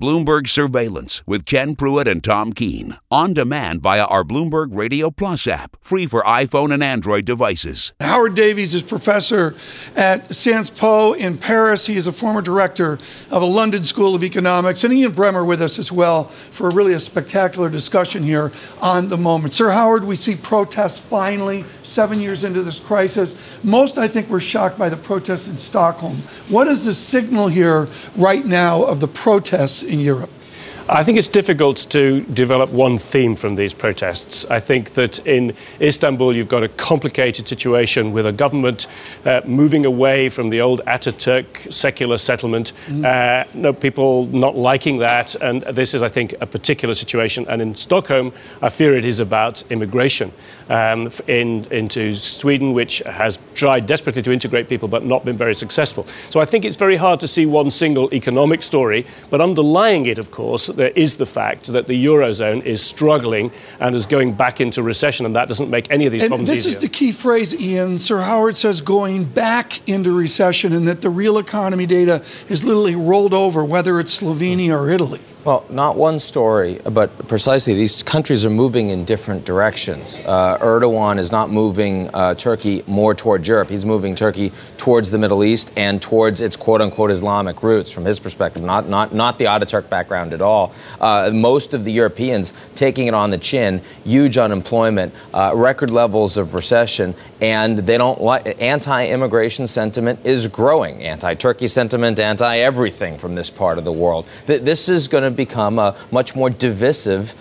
Bloomberg Surveillance with Ken Pruitt and Tom Keene. On demand via our Bloomberg Radio Plus app. Free for iPhone and Android devices. Howard Davies is professor at Sciences Po in Paris. He is a former director of the London School of Economics. And Ian Bremmer with us as well for really a spectacular discussion here on the moment. Sir Howard, we see protests finally 7 years into this crisis. Most, I think, were shocked by the protests in Stockholm. What is the signal here right now of the protests in Europe? I think it's difficult to develop one theme from these protests. I think that in Istanbul you've got a complicated situation with a government moving away from the old Ataturk secular settlement. People not liking that, and this is, I think, a particular situation. And in Stockholm, I fear it is about immigration into Sweden, which has tried desperately to integrate people but not been very successful. So I think it's very hard to see one single economic story, but underlying it, of course, there is the fact that the Eurozone is struggling and is going back into recession, and that doesn't make any of these problems easier. This is the key phrase, Ian. Sir Howard says going back into recession, and that the real economy data is literally rolled over, whether it's Slovenia or Italy. Well, not one story, but precisely these countries are moving in different directions. Erdogan is not moving Turkey more toward Europe. He's moving Turkey towards the Middle East and towards its quote-unquote Islamic roots from his perspective, not the Ataturk background at all. Most of the Europeans taking it on the chin, huge unemployment, record levels of recession, and they don't like anti-immigration sentiment is growing. Anti-Turkey sentiment, anti-everything from this part of the world. This is going to become a much more divisive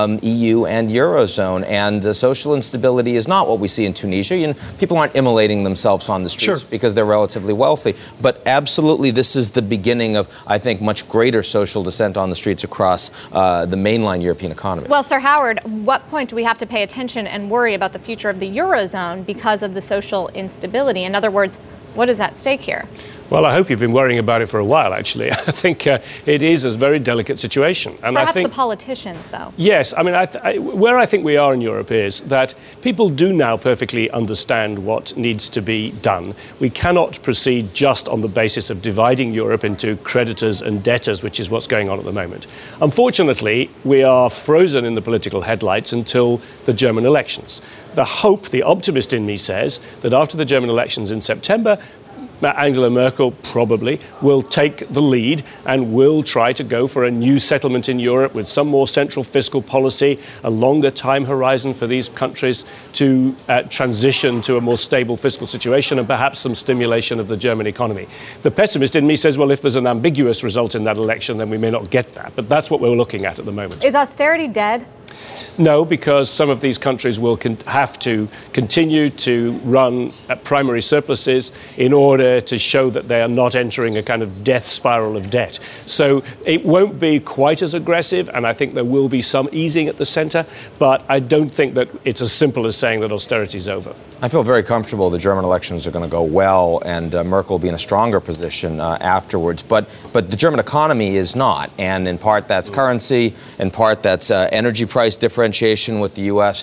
EU and Eurozone, and social instability is not what we see in Tunisia. People aren't immolating themselves on the streets because they're relatively wealthy, but absolutely this is the beginning of, I think, much greater social dissent on the streets across the mainline European economy. Well, Sir Howard, what point do we have to pay attention and worry about the future of the Eurozone because of the social instability? In other words, what is at stake here? Well, I hope you've been worrying about it for a while, actually. I think it is a very delicate situation. And perhaps I think the politicians, though. Yes. I mean, where I think we are in Europe is that people do now perfectly understand what needs to be done. We cannot proceed just on the basis of dividing Europe into creditors and debtors, which is what's going on at the moment. Unfortunately, we are frozen in the political headlights until the German elections. The hope, the optimist in me says that after the German elections in September, Angela Merkel probably will take the lead and will try to go for a new settlement in Europe with some more central fiscal policy, a longer time horizon for these countries to transition to a more stable fiscal situation, and perhaps some stimulation of the German economy. The pessimist in me says, well, if there's an ambiguous result in that election, then we may not get that. But that's what we're looking at the moment. Is austerity dead? No, because some of these countries will have to continue to run primary surpluses in order to show that they are not entering a kind of death spiral of debt. So it won't be quite as aggressive, and I think there will be some easing at the centre, but I don't think that it's as simple as saying that austerity is over. I feel very comfortable the German elections are going to go well, and Merkel will be in a stronger position afterwards. But the German economy is not, and in part that's currency, in part that's energy price differentiation with the U.S.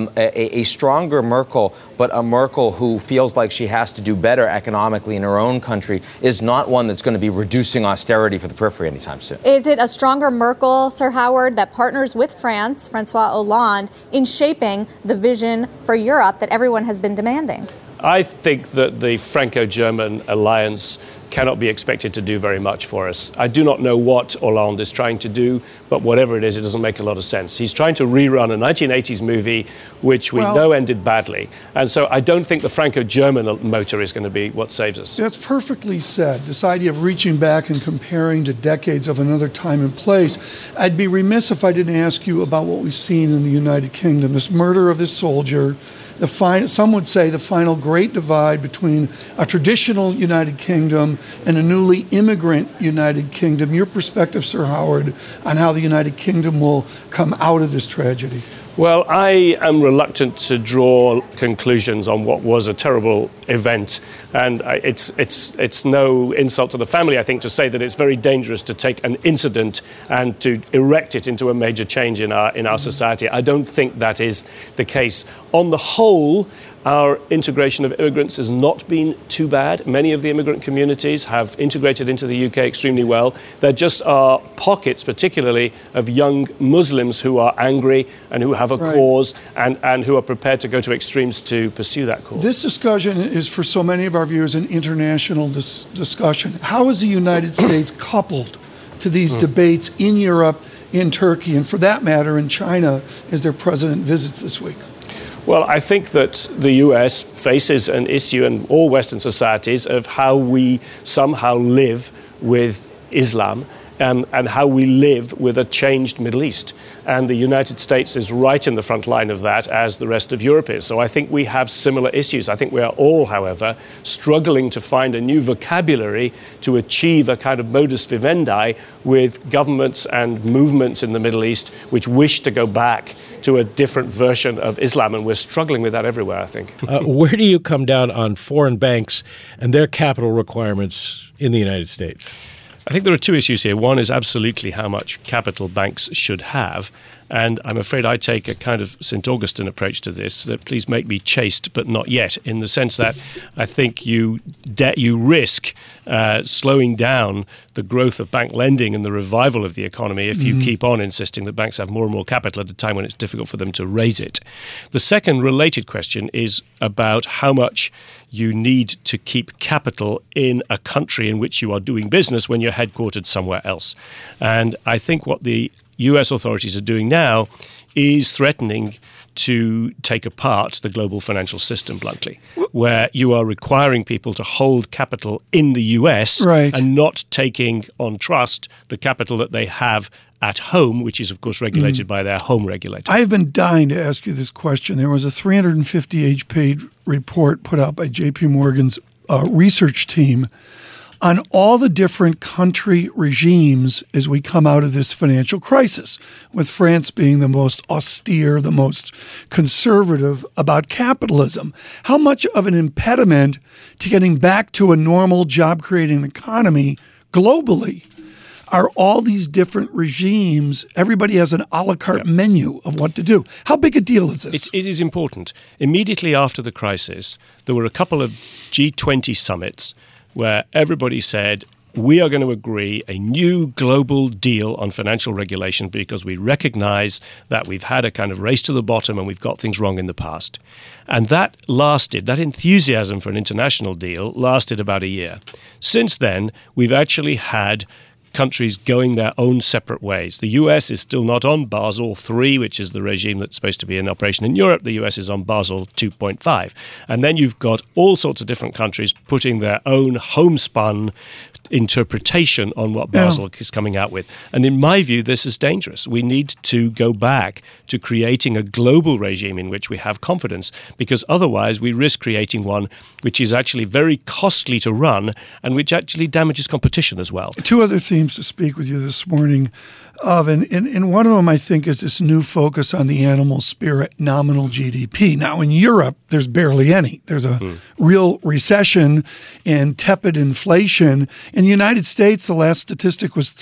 A stronger Merkel, but a Merkel who feels like she has to do better economically in her own country, is not one that's going to be reducing austerity for the periphery anytime soon. Is it a stronger Merkel, Sir Howard, that partners with France, Francois Hollande, in shaping the vision for Europe that everyone has been demanding? I think that the Franco-German alliance cannot be expected to do very much for us. I do not know what Hollande is trying to do, but whatever it is, it doesn't make a lot of sense. He's trying to rerun a 1980s movie, which we know ended badly. And so I don't think the Franco-German motor is going to be what saves us. That's perfectly said. This idea of reaching back and comparing to decades of another time and place. I'd be remiss if I didn't ask you about what we've seen in the United Kingdom, this murder of this soldier, some would say the final great divide between a traditional United Kingdom and a newly immigrant United Kingdom. Your perspective, Sir Howard, on how the United Kingdom will come out of this tragedy? Well, I am reluctant to draw conclusions on what was a terrible event, and it's no insult to the family, I think, to say that it's very dangerous to take an incident and to erect it into a major change in our society. I don't think that is the case. On the whole, Our integration of immigrants has not been too bad. Many of the immigrant communities have integrated into the UK extremely well. There just are pockets, particularly of young Muslims who are angry and who have a cause and who are prepared to go to extremes to pursue that cause. This discussion is, for so many of our viewers, an international discussion. How is the United States coupled to these debates in Europe, in Turkey, and for that matter, in China, as their president visits this week? Well, I think that the US faces an issue in all Western societies of how we somehow live with Islam and how we live with a changed Middle East. And the United States is right in the front line of that, as the rest of Europe is. So I think we have similar issues. I think we are all, however, struggling to find a new vocabulary to achieve a kind of modus vivendi with governments and movements in the Middle East which wish to go back to a different version of Islam. And we're struggling with that everywhere, I think. Where do you come down on foreign banks and their capital requirements in the United States? I think there are two issues here. One is absolutely how much capital banks should have. And I'm afraid I take a kind of St. Augustine approach to this, that please make me chaste, but not yet, in the sense that I think you risk slowing down the growth of bank lending and the revival of the economy if you keep on insisting that banks have more and more capital at a time when it's difficult for them to raise it. The second related question is about how much you need to keep capital in a country in which you are doing business when you're headquartered somewhere else. And I think what the US authorities are doing now is threatening to take apart the global financial system, bluntly, where you are requiring people to hold capital in the US and not taking on trust the capital that they have at home, which is, of course, regulated by their home regulator. I have been dying to ask you this question. There was a 350-page report put out by J.P. Morgan's research team on all the different country regimes as we come out of this financial crisis, with France being the most austere, the most conservative about capitalism. How much of an impediment to getting back to a normal job-creating economy globally are all these different regimes? Everybody has an a la carte menu of what to do. How big a deal is this? It is important. Immediately after the crisis, there were a couple of G20 summits where everybody said, we are going to agree a new global deal on financial regulation because we recognize that we've had a kind of race to the bottom and we've got things wrong in the past. And that enthusiasm for an international deal lasted about a year. Since then, we've actually had countries going their own separate ways. The US is still not on Basel III, which is the regime that's supposed to be in operation in Europe. The US is on Basel 2.5. And then you've got all sorts of different countries putting their own homespun interpretation on what Basel is coming out with. And in my view, this is dangerous. We need to go back to creating a global regime in which we have confidence, because otherwise we risk creating one which is actually very costly to run and which actually damages competition as well. Two other themes to speak with you this morning of, and one of them, I think, is this new focus on the animal spirit, nominal GDP. Now, in Europe, there's barely any. There's a real recession and tepid inflation. In the United States, the last statistic was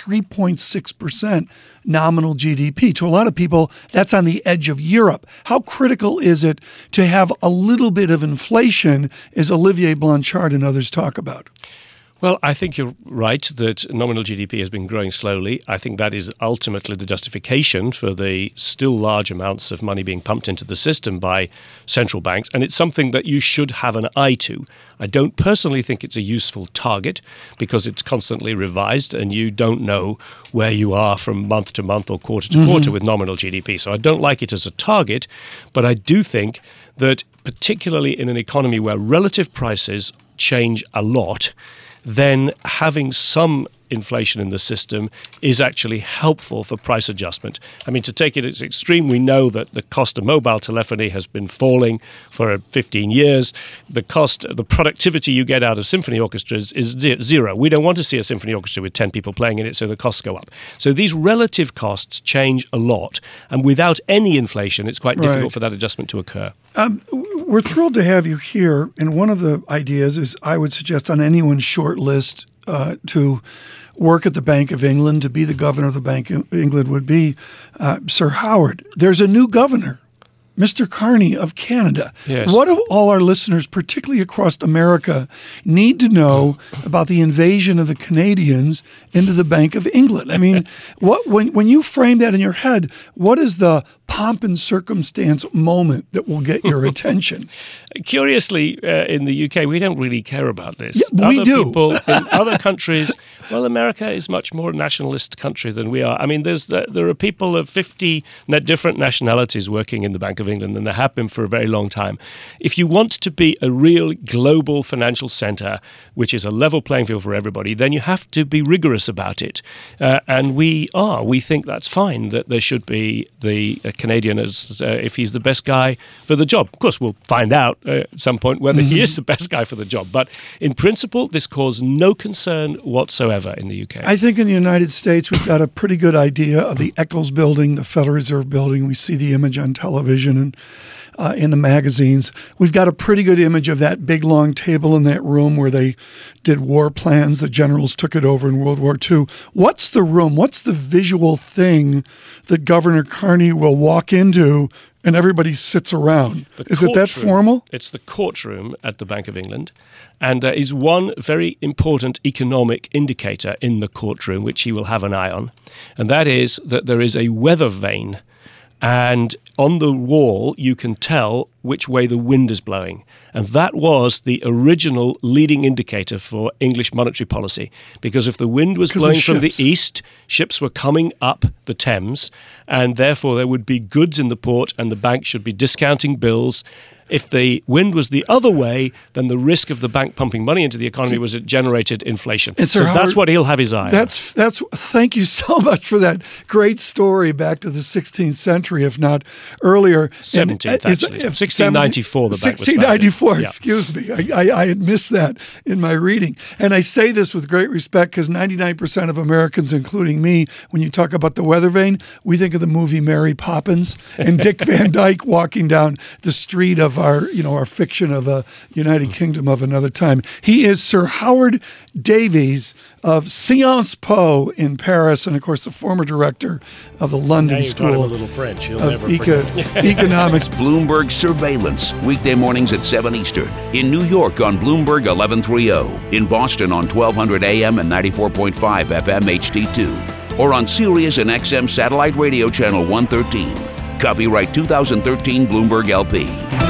3.6% nominal GDP. To a lot of people, that's on the edge of Europe. How critical is it to have a little bit of inflation, as Olivier Blanchard and others talk about? Well, I think you're right that nominal GDP has been growing slowly. I think that is ultimately the justification for the still large amounts of money being pumped into the system by central banks, and it's something that you should have an eye to. I don't personally think it's a useful target because it's constantly revised and you don't know where you are from month to month or quarter to quarter with nominal GDP. So I don't like it as a target, but I do think that particularly in an economy where relative prices change a lot, then having some inflation in the system is actually helpful for price adjustment. I mean, to take it at its extreme, we know that the cost of mobile telephony has been falling for 15 years. The productivity you get out of symphony orchestras is zero. We don't want to see a symphony orchestra with 10 people playing in it, so the costs go up. So these relative costs change a lot, and without any inflation, it's quite difficult for that adjustment to occur. We're thrilled to have you here, and one of the ideas is I would suggest on anyone's short list to work at the Bank of England, to be the governor of the Bank of England would be Sir Howard. There's a new governor Mr. Carney of Canada, Yes. what do all our listeners, particularly across America, need to know about the invasion of the Canadians into the Bank of England? I mean, when you frame that in your head, what is the pomp and circumstance moment that will get your attention? Curiously, in the UK, we don't really care about this. Yeah, we do. People in other countries, well, America is much more a nationalist country than we are. I mean, there are people of 50 different nationalities working in the Bank of England, and there have been for a very long time. If you want to be a real global financial centre, which is a level playing field for everybody, then you have to be rigorous about it. And we are. We think that's fine, that there should be the Canadian as if he's the best guy for the job. Of course, we'll find out at some point whether he is the best guy for the job. But in principle, this caused no concern whatsoever in the UK. I think in the United States, we've got a pretty good idea of the Eccles Building, the Federal Reserve Building. We see the image on television and in the magazines. We've got a pretty good image of that big, long table in that room where they did war plans. The generals took it over in World War II. What's the room? What's the visual thing that Governor Carney will walk into and everybody sits around? Is it that formal? It's the courtroom at the Bank of England. And there is one very important economic indicator in the courtroom, which he will have an eye on. And that is that there is a weather vane. And on the wall, you can tell which way the wind is blowing. And that was the original leading indicator for English monetary policy. Because if the wind was blowing from the east, ships were coming up the Thames, and therefore there would be goods in the port, and the bank should be discounting bills. If the wind was the other way, then the risk of the bank pumping money into the economy was it generated inflation. And so that's what he'll have his eye on. Thank you so much for that great story back to the 16th century, if not earlier. 17th, actually. 1694, the bank was 1694, founded. excuse me. I had missed that in my reading. And I say this with great respect because 99% of Americans, including me, when you talk about the weather vane, we think of the movie Mary Poppins and Dick Van Dyke walking down the street of our fiction of a United Kingdom of another time. He is Sir Howard Davies of Sciences Po in Paris, and of course the former director of the London School a little French. He'll of never Economics. Bloomberg Surveillance, weekday mornings at 7 Eastern. In New York on Bloomberg 1130. In Boston on 1200 AM and 94.5 FM HD2. Or on Sirius and XM Satellite Radio Channel 113. Copyright 2013 Bloomberg LP.